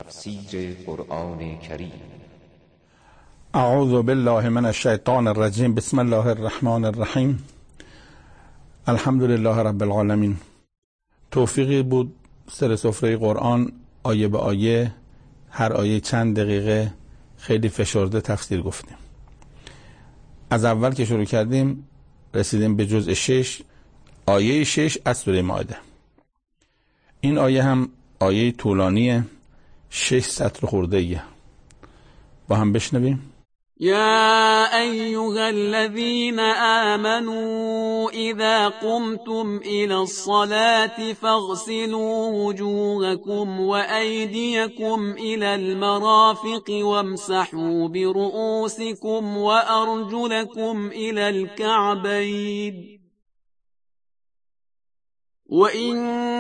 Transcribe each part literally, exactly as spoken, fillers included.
تفسیر قرآن کریم. اعوذ بالله من الشیطان الرجیم. بسم الله الرحمن الرحیم. الحمد لله رب العالمین. توفیقی بود سر سفره قرآن آیه به آیه، هر آیه چند دقیقه خیلی فشرده تفسیر گفتیم. از اول که شروع کردیم رسیدیم به جزء شش، آیه شش از سوره مائده. این آیه هم آیه طولانیه، شش سطر خورده ایه. با هم بشنویم. يا أيها الذين آمنوا إذا قمتم إلى الصلاة فاغسلوا وجوهكم وأيديكم إلى المرافق وامسحوا برؤوسكم وأرجلكم إلى الكعبين وإن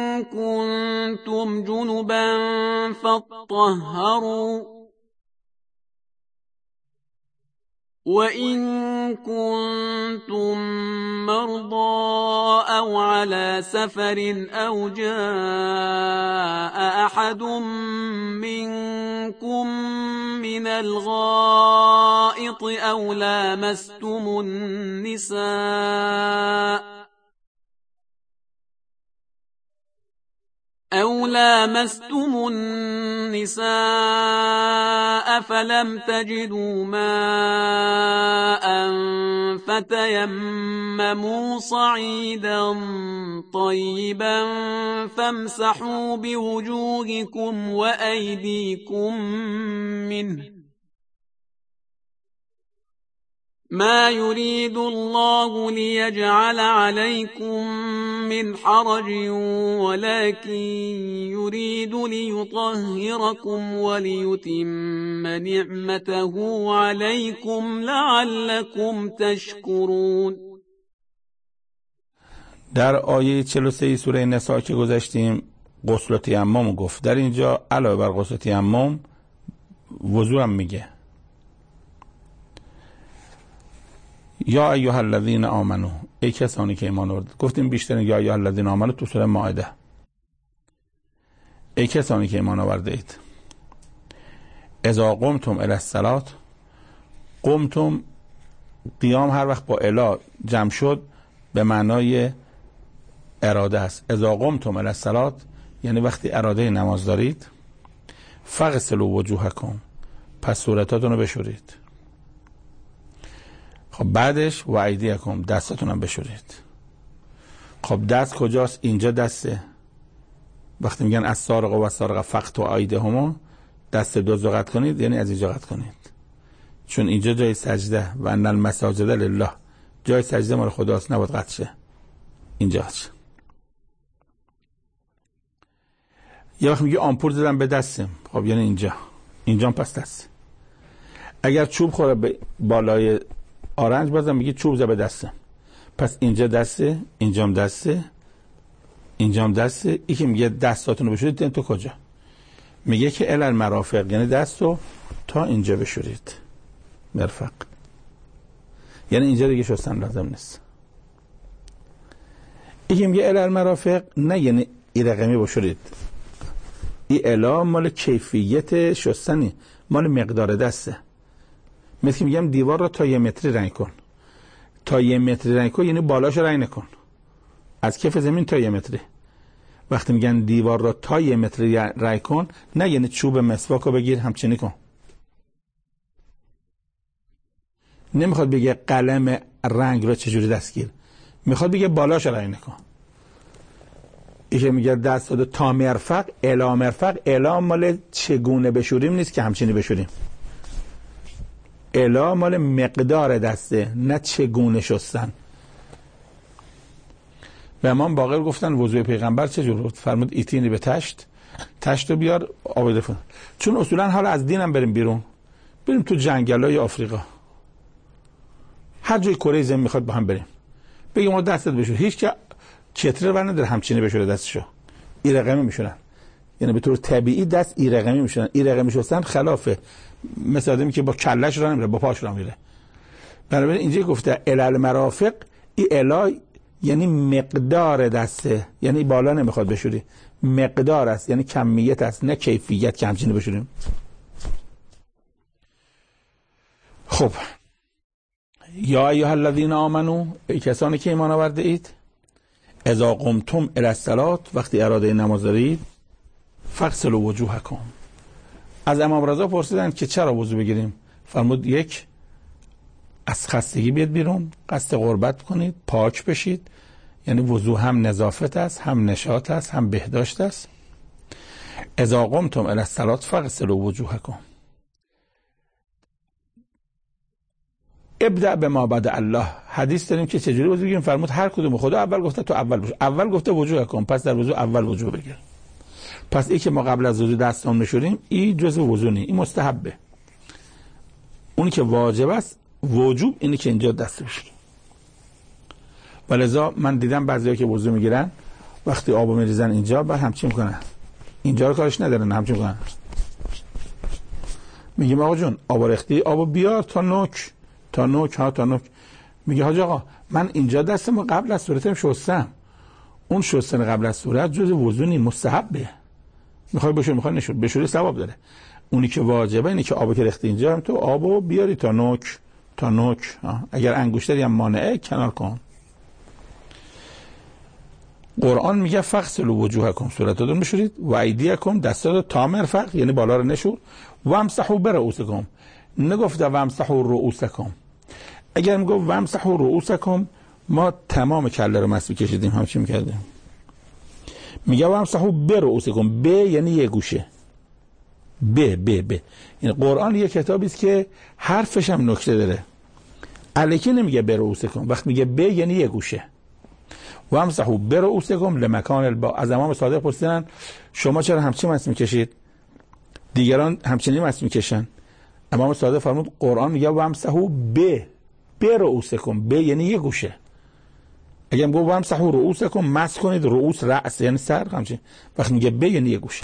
كنتم جنبا فاطهروا وَإِن كُنتُم مَّرْضَىٰ أَوْ عَلَىٰ سَفَرٍ أَوْ جَاءَ أَحَدٌ مِّنكُم مِّنَ الْغَائِطِ أَوْ لَامَسْتُمُ النِّسَاءَ أَوْ لَامَسْتُمُ النِّسَاءَ فَلَمْ تَجِدُوا مَاءً فَتَيَمَّمُوا صَعِيدًا طَيِّبًا فَامْسَحُوا بِوُجُوهِكُمْ وَأَيْدِيكُم مِّنْهُ ما يريد الله ليجعل عليكم من حرج ولكن يريد ليطهركم وليتم نعمته عليكم لعلكم تشكرون. در آیه چهل و سه سوره نساء که گذاشتیم غسل و تیمم گفت. در اینجا علاوه بر غسل و تیمم وضو هم میگه. یا ایها الذین آمنو، ای کسانی که ایمان آوردید. گفتیم بیشتر یا ایها الذین آمنو تو سوره مائده. ای کسانی که ایمان آورده اید. اذا قمتم الی الصلاة، قمتم قیام هر وقت با الی جمع شد به معنای اراده است. اذا قمتم الی الصلاة یعنی وقتی اراده نماز دارید. فاغسلوا وجوهکم، پس صورتاتون رو بشورید. خب بعدش و ایدیکم، دستاتون هم بشورید. خب دست کجاست؟ اینجا دسته. وقتی میگن از سارق و سارق فقط و ایده همون، دست دوز رو قطع کنید یعنی از اینجا قطع کنید، چون اینجا جای سجده و ان المساجد لله، جای سجده مال خداست، نباید قطع شه. اینجاست. یا وقتی میگه آمپول زدم به دستم، خب یعنی اینجا، اینجا پس دست. اگر چوب خوره به بالای آرنج بازم میگه چوب زد به دستم، پس اینجا دسته، اینجام دسته، اینجام دسته. ای که میگه دستاتون رو بشورید تو کجا؟ میگه که الی المرافق یعنی دستو تا اینجا بشورید. مرفق یعنی اینجا دیگه شستن لازم نیست. ای که میگه الی المرافق نه یعنی این رقمی بشورید. این الی مال کیفیت شستنی، مال مقدار دسته. مثل که میگم دیوار رو تا یه متری رنگ کن. تا یه متری رنگ کن یعنی بالاش رنگ نکن، از کف زمین تا یه متری. وقتی میگن دیوار رو تا یه متری رنگ کن، نه یعنی چوب مسواک رو بگیر همچنین کن. نمیخواد بگه قلم رنگ رو چجوری دستگیر، میخواد بگه بالاش رنگ نکن. ایشه میگه دست رو تا مرفق، الا مرفق، الا مال چگونه بشوریم نیست که همچنین بشوریم. الا مال مقدار دسته، نه چگونه شستن. به امام باقر گفتن وضوء پیغمبر چجور بود؟ فرمود ایتینی به تشت، تشت رو بیار آب دفن. چون اصولا حالا از دینم بریم بیرون، بریم تو جنگلای آفریقا، هر جای کره زمین میخواد با هم بریم، بگیم ما دستت بشور، هیچ که چتره ور نداره همچینی بشوره دستشو. این رقمی میشورن، یعنی به طور طبیعی دست این رقمی میشورن. این رقمی شستن خلافه مثل آدمی که با کلش راه نمیره، با پاش راه میره. بنابراین اینجا گفته الی المرافق، این الی یعنی مقدار دسته، یعنی بالا نمیخواد بشوری، مقدار است، یعنی کمیت است نه کیفیت که همچینی بشوریم. خب یا ایها الذین آمنو، ای کسانی که ایمان آورده اید، اذا قمتم الی الصلاة، وقتی اراده نماز دارید، فاغسلوا وجوهکم. از امام رضا پرسیدن که چرا وضو بگیریم؟ فرمود یک، از خستگی بیاد بیرون، قصد قربت کنید، پاک بشید، یعنی وضو هم نظافت است، هم نشاط است، هم بهداشت است. اذا قمتم الی الصلاة فاغسلوا وجوهکم. ابدأ بما بدأ الله. حدیث داریم که چجوری وضو بگیریم؟ فرمود هر کدوم، خدا اول گفته تو اول بشو. اول گفته وضوءکم، پس در وضو اول وضو بگیر. پس این که ما قبل از وضو دستام میشوریم، این جزء وضو نیست، این مستحبه. اونی که واجب است، وجوب اینه که اینجا دست بشوریم. ولذا من دیدم بعضیا که وضو میگیرن وقتی آبو میریزن اینجا، بعد همچی میکنن، اینجا رو کارش ندارن، همچی میکنن. میگیم آقا جون آب ریختی، آبو بیار تا نوک، تا نوک ها تا نوک. میگه حاج آقا من اینجا دستم قبل از صورتم شستم. اون شستن قبل از صورت جز وضو نیست، مستحبه. میخوای بشور، میخوای نشور، بشوری ثواب داره. اونی که واجبه اینه که آبو که ریختی اینجا، هم تو آبو بیاری تا نوک، تا نوک. اگر انگشتری هم مانعه کنار کن. قرآن میگه فاغسلوا وجوهکم، صورتتون بشورید، و ایدیکم، دستاتون تا مرفق، یعنی بالا رو نشور، و امسحوا برؤوسکم. نگفته و امسحوا رؤوسکم. اگر میگفت و امسحوا رؤوسکم، ما تمام کله رو مسح کشیدیم، همچین میکردیم. میگه و امسحوا برؤوسکم، ب یعنی یه گوشه، ب ب ب. این قرآن یه کتابی است که حرفش هم نکته داره. الکی نمیگه برؤوسکم، وقت میگه ب یعنی یه گوشه. و امسحوا برؤوسکم لمکان البا. از امام صادق پرسیدن شما چرا همچین مسح میکشید؟ دیگران همچنین مسح میکشن. امام صادق فرمود قرآن میگه و امسحوا ب برؤوسکم، ب یعنی یه گوشه. اگه میگه و امسحوا رؤوسکم، مسح کنید، رؤوس رأس یعنی سر، همچین. وقتی میگه ب یعنی یه گوشه.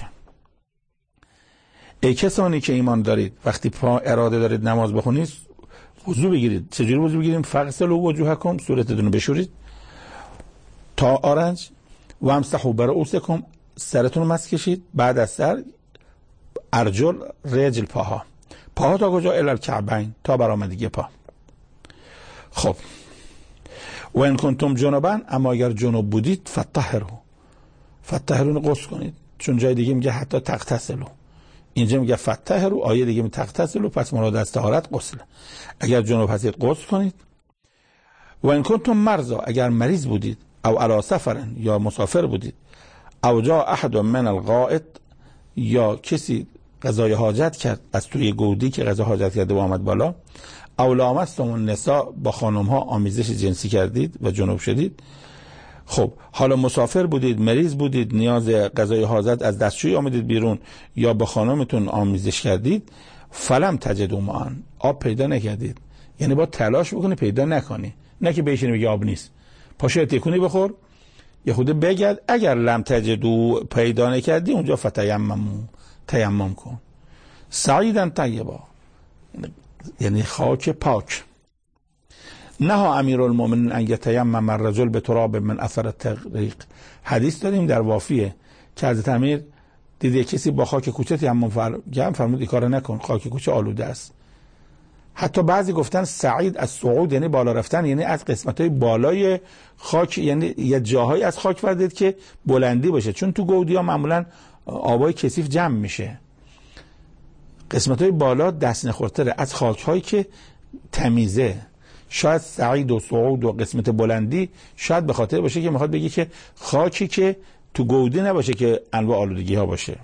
ای کسانی که ایمان دارید، وقتی پا اراده دارید نماز بخونید، وضو بگیرید. چجوری وضو بگیریم؟ فاغسلوا وجوهکم، صورتتون رو بشورید تا آرنج، و امسحوا برؤوسکم، سرتون رو مسح کشید، بعد از سر ارجل، رجل، پاها. پاها تا کجا؟ الی الکعبین، تا برآمدگی پا. خب و ان کنتم جنبا، اما اگر جنوب بودید، فطهروا، فطهرون غسل کنید. چون جای دیگه میگه حتی تغتسلوا، اینجا میگه فطهروا، آیه دیگه میگه تغتسلوا، پس مراد از طهارت غسل. اگر جنوب هستید غسل کنید. و ان کنتم مرضی، اگر مریض بودید، او علی سفر، یا مسافر بودید، او جاء احد من الغائط، یا کسی قضای حاجت کرد از توی گودی که قضا حاجت کرده و آمد بالا، او لامستم النساء، با خانم ها آمیزش جنسی کردید و جنوب شدید. خب حالا مسافر بودید، مریض بودید، نیاز قضای حاجت از دستشویی آمدید بیرون، یا با خانمتون آمیزش کردید، فلم تجدوا ماء، آب پیدا نکردید. یعنی با تلاش بکنی پیدا نکنی، نه که بشینی بگی آب نیست. پاشو تکونی بخور، یه خود بگرد. اگر لم تجدوا، پیدا نکردی، اونجا فتیمموا، تیمم کن. سعیدا طیبا، یعنی خاک پاک. نها امیرالمومنین ان یتیمم الرجل بتراب من اثر التغریق. حدیث داریم در وافیه که حضرت امیر دیده کسی با خاک کوچه تیمم فرمود، فرمود این کارو نکن، خاک کوچه آلوده است. حتی بعضی گفتن سعید از صعود، یعنی بالا رفتن، یعنی از قسمت‌های بالای خاک، یعنی یه جاهایی از خاک وردید که بلندی باشه، چون تو گودی‌ها معمولا آبای کثیف جمع میشه. قسمت‌های بالا دست نخورتره از خاک‌هایی که تمیزه. شاید سعید و صعود و قسمت بلندی شاید به خاطر باشه که میخواد بگی که خاکی که تو گودی نباشه که انواع آلودگی ها باشه.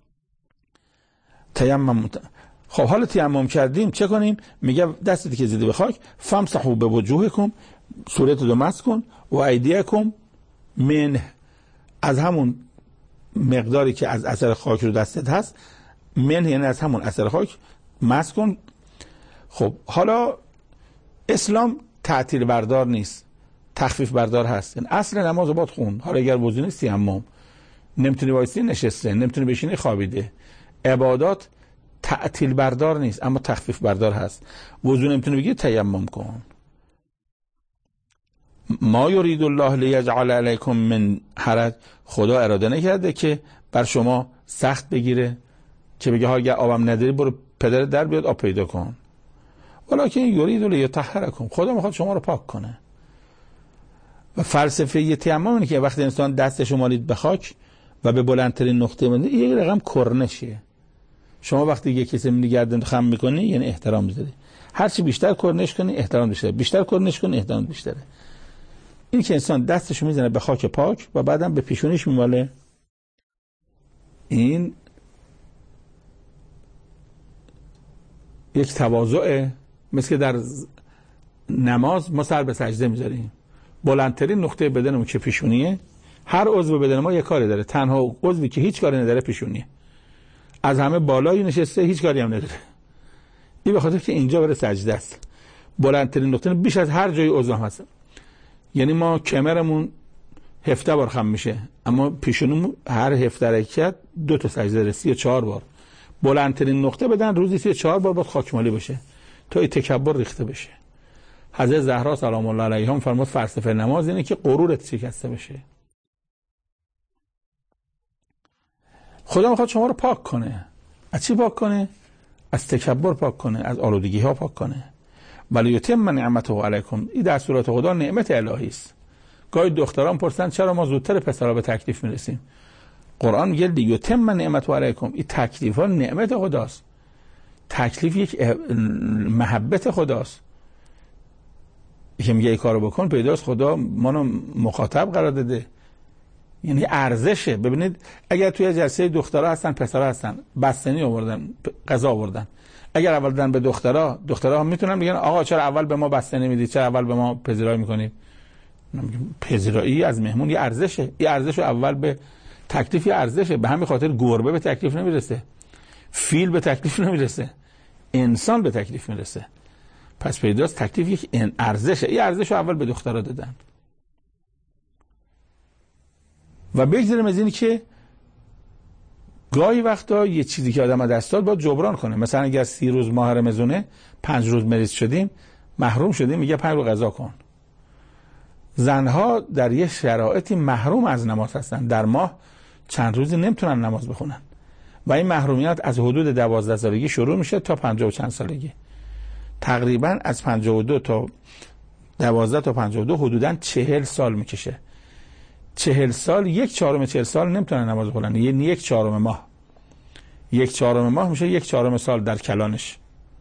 تیمم. خب حالا تیمم کردیم چه کنیم؟ میگه دستی که زده به خاک، فامسحوا بوجوهکم، صورت رو مسح کن، و ایدیکم من، از همون مقداری که از اثر خاک رو دستت هست، من یعنی از همون اثر خاک مسح کن. خب حالا اسلام تعطیل بردار نیست، تخفیف بردار هست. یعنی اصل نماز رو باید خون. حالا اگر وضو نیست تیمم، نمیتونی وایسی نشسته، نمیتونی بشینی خوابیده. عبادات تعطیل بردار نیست، اما تخفیف بردار هست. وضو نمیتونی بگی تیمم کن. ما یرید الله لیجعل علیکم من حرج، خدا اراده نکرده که بر شما سخت بگیره که بگه ها اگه آبم نداری برو پدر در بیاد آب پیدا کن، ولکن یرید لیطهرکم، خدا میخواد شما رو پاک کنه. و فلسفه تیمم اینه که وقتی انسان دستش مالید به خاک و به بلندترین نقطه منده، یه رقم کرنشیه. شما وقتی یه کسی میگردن خم میکنی یعنی احترام میذاری، هرچی بیشتر کرنش کنی احترام بیشتره، بیشتر کرنش کنی احترام بیشتره. این که انسان دستش میزنه به خاک پاک و بعدم به پیشونیش میماله، این یک تواضعه. مثل که در نماز ما سر به سجده میذاریم، بلندترین نقطه بدنمون که پیشونیه، هر عضو بدن ما یک کاری داره، تنها عضوی که هیچ کاری نداره پیشونیه، از همه بالایی نشسته هیچ کاری هم نداره. این به خاطر که اینجا برای سجده است، بلندترین نقطه بیش از هر جای عضو هم هست. یعنی ما کمرمون هفته بار خم میشه، اما پیشونیمون هر هفته حرکت دو تا سجده داره، سی و چهار بار. بلندترین نقطه بدن روزی سی و چهار بار باید خاکمالی بشه تا این تکبر ریخته بشه. حضرت زهرا سلام الله علیها فرمود فلسفه نماز اینه که غرورت شکسته بشه. خدا میخواد شما رو پاک کنه. از چی پاک کنه؟ از تکبر پاک کنه، از آلودگی ها پاک کنه. ولی یتم نعمته علیکم، این در صورت خدا نعمت الهی است. گاهی دختران پرسن چرا ما زودتر پسرا به تکلیف میرسیم؟ قرآن میگه یتم نعمته علیکم، این تکلیف ها نعمت خداست. تکلیف یک محبت خداست که میگه ای کارو بکن، پیداست خدا منو مخاطب قرار داده، یعنی ارزشه. ببینید اگر توی جلسه دخترها هستن پسرها هستن، بستنی آوردن غذا آوردن، اگر اول دادن به دخترها، دخترها هم میتونن بگن آقا چرا اول به ما بستنی میدید، چرا اول به ما پذیرایی میکنید؟ پذیرایی از مهمون یه ارزشه، این ارزشو اول به تکلیف یه ارزشه. به همین خاطر گربه به تکلیف نمیرسه، فیل به تکلیف نمیرسه، انسان به تکلیف میرسه. پس پیداست تکلیف یک ارزشه، این ارزشو اول به دخترها دادن. و بگذاریم از اینی که گاهی وقتا یه چیزی که آدم دست داد باید جبران کنه. مثلا اگر سی روز ماه رمضونه، پنج روز مریض شدیم، محروم شدیم، میگه پنج روز قضا کن. زنها در یه شرایطی محروم از نماز هستن، در ماه چند روزی نمیتونن نماز بخونن و این محرومیت از حدود دوازده سالگی شروع میشه تا پنجاه و چند سالگی. تقریبا از پنجاه و دو تا دوازده تا پنجاه و دو حدوداً چهل سال میکشه. چهل سال، یک چهارم چهل سال نمیتونن نماز بخونن، یعنی یک چهارم ماه، یک چهارم ماه میشه یک چهارم سال در کلانش.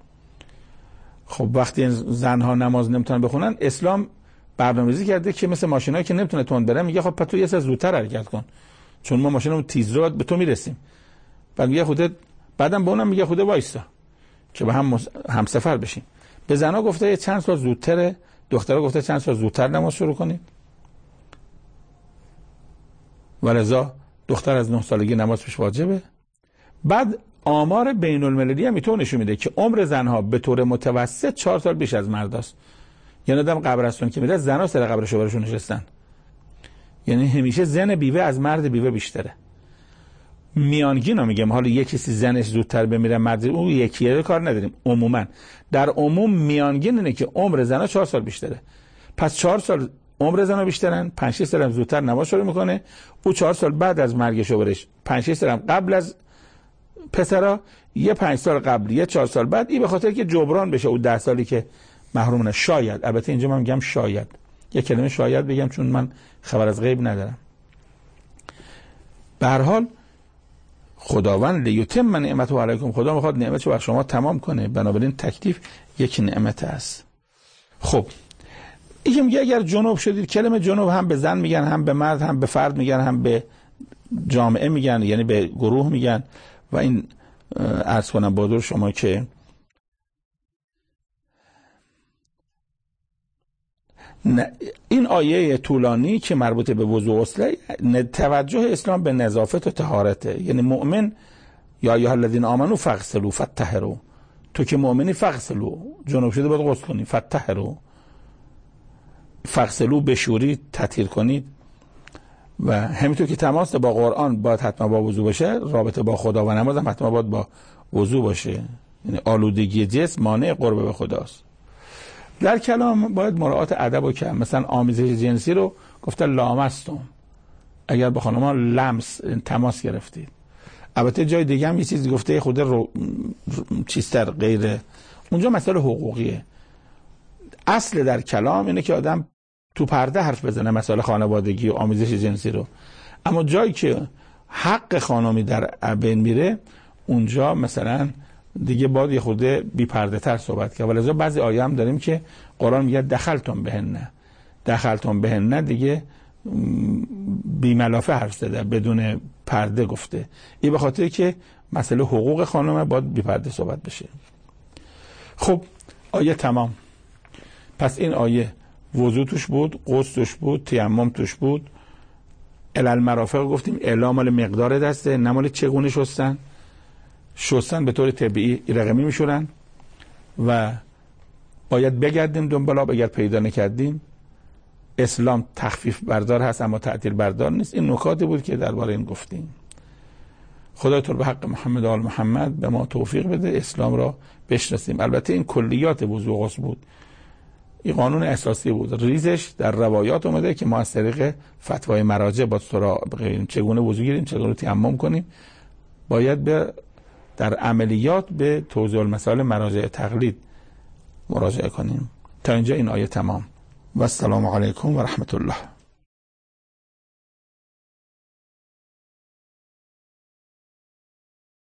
خب وقتی زنها نماز نمیتونن بخونن، اسلام برنامه‌ریزی کرده که مثل ماشینایی که نمیتونه تند بره، میگه خب تو یه سر زودتر حرکت کن چون ما ماشینمون تیز رو به تو میرسیم. بعد میگه خودت، بعدم به اونم میگه خودت وایسا که به هم همسفر بشیم. به زنا گفته چند سال زودتره، دخترها گفته چند سال زودتر نماز شروع کنید. ولذا دختر از نه سالگی نماز پیش واجبه. بعد آمار بین المللی هم اینطور نشون میده که عمر زنها به طور متوسط چهار سال بیش از مرداست. یعنی آدم قبرستون که میره، زنها سر قبرش برشون نشستن، یعنی همیشه زن بیوه از مرد بیوه بیشتره. میانگین رو میگم، حالا یک کسی زنش زودتر بمیره مرد اون یکیه کار نداریم، عموما در عموم میانگین اینه که عمر زنها چهار سال بیشتره. پس چهار سال عمر زنها بیشترن، پنج شش سال زودتر نماز شروع میکنه، او چهار سال بعد از مرگ شوهرش، پنج شش سال قبل از پسرا، یه پنج سال قبل، یه چهار سال بعد، این به خاطر که جبران بشه او ده سالی که محرومه. شاید، البته اینجا من میگم شاید، یه کلمه شاید بگم چون من خبر از غیب ندارم. به هر حال خداوند لیتم نعمته علیکم، خدا میخواد نعمتشو بر شما تمام کنه، بنابراین تکلیف یک نعمت است. خب این میگه اگر جنوب شدید، کلمه جنوب هم به زن میگن، هم به مرد، هم به فرد میگن، هم به جامعه میگن، یعنی به گروه میگن. و این عرض کنم بادر شما که این آیه طولانی که مربوط به وضو غسل، توجه اسلام به نظافت و طهارته. یعنی مؤمن یا ایها الذین آمنوا فاغسلوا فطهروا، تو که مؤمنی فاغسلوا، جنوب شده باید غسل کنی، فطهروا، فاغسلوا بشورید، تطهیر کنید. و همینطور که تماس با قرآن باید حتما با وضو باشه، رابطه با خدا و نماز هم حتما باید با وضو باشه. یعنی آلودگی جسم مانع قرب به خداست. در کلام باید مراعات ادب رو کرد. مثلا آمیزش جنسی رو گفته لامستم، اگر با خانم‌ها لمس تماس گرفتید. البته جای دیگه هم یه چیزی گفته خود رو چیزتر غیره، اونجا مسئله حقوقیه. اصل در کلام اینه که آدم تو پرده حرف بزنه مسئله خانوادگی و آمیزش جنسی رو، اما جایی که حق خانمی در بین میره اونجا مثلا دیگه باید یه خود بی پرده تر صحبت کرد. ولذا بعضی آیه هم داریم که قرآن میگه دخلتم بهن، دخلتم بهن دیگه بی ملافه حرف زده، بدون پرده گفته. این به خاطر که مسئله حقوق خانم باید بی پرده صحبت بشه. خب آیه تمام. پس این آیه وضو توش بود، غسل توش بود، تیمم توش بود. علل مرافق گفتیم اعلام مال مقدار دسته، نه مال چگونه شستن. شستن به طور طبیعی رقمی میشورن و باید بگردیم دنبال آب، اگر پیدا نکردیم. اسلام تخفیف بردار هست اما تعطیل بردار نیست. این نکاتی بود که درباره این گفتیم. خدای تو به حق محمد و آل محمد به ما توفیق بده اسلام را بشناسیم. البته این کلیات وضو و غسل بود، این قانون اساسی بود. ریزش در روایات اومده که ما از طریق فتوای مراجع با سراغ چگونه وضو گیریم، چگونه تیمم کنیم، باید به در عملیات به توضیح المسائل مراجع تقلید مراجعه کنیم. تا اینجا این آیه تمام و السلام علیکم و رحمت الله.